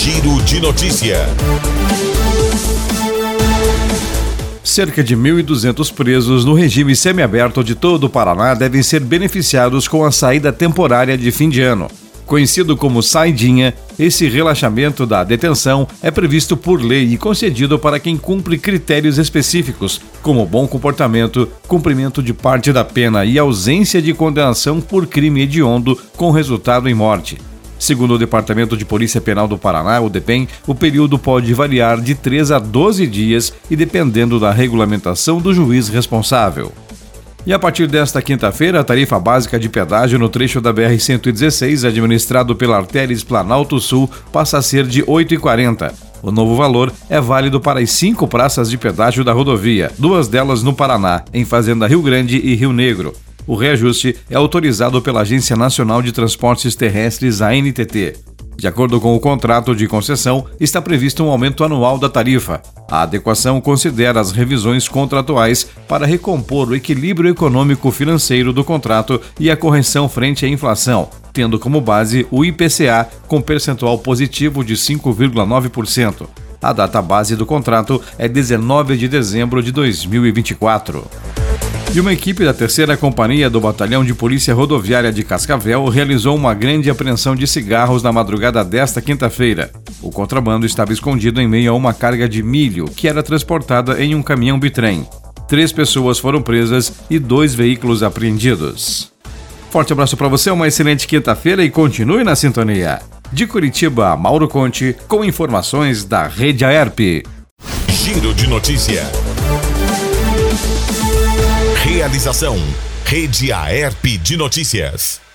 Giro de Notícia. Cerca de 1.200 presos no regime semiaberto de todo o Paraná devem ser beneficiados com a saída temporária de fim de ano. Conhecido como saidinha, esse relaxamento da detenção é previsto por lei e concedido para quem cumpre critérios específicos, como bom comportamento, cumprimento de parte da pena e ausência de condenação por crime hediondo com resultado em morte. Segundo o Departamento de Polícia Penal do Paraná, o DEPEN, o período pode variar de 3 a 12 dias e dependendo da regulamentação do juiz responsável. E a partir desta quinta-feira, a tarifa básica de pedágio no trecho da BR-116, administrado pela Artéries Planalto Sul, passa a ser de R$ 8,40. O novo valor é válido para as 5 praças de pedágio da rodovia, 2 delas no Paraná, em Fazenda Rio Grande e Rio Negro. O reajuste é autorizado pela Agência Nacional de Transportes Terrestres, ANTT. De acordo com o contrato de concessão, está previsto um aumento anual da tarifa. A adequação considera as revisões contratuais para recompor o equilíbrio econômico-financeiro do contrato e a correção frente à inflação, tendo como base o IPCA com percentual positivo de 5,9%. A data base do contrato é 19 de dezembro de 2024. E uma equipe da 3ª Companhia do Batalhão de Polícia Rodoviária de Cascavel realizou uma grande apreensão de cigarros na madrugada desta quinta-feira. O contrabando estava escondido em meio a uma carga de milho que era transportada em um caminhão bitrem. 3 pessoas foram presas e 2 veículos apreendidos. Forte abraço para você, uma excelente quinta-feira e continue na sintonia. De Curitiba, Mauro Conte, com informações da Rede Aerp. Giro de Notícia. Realização: Rede Aerp de Notícias.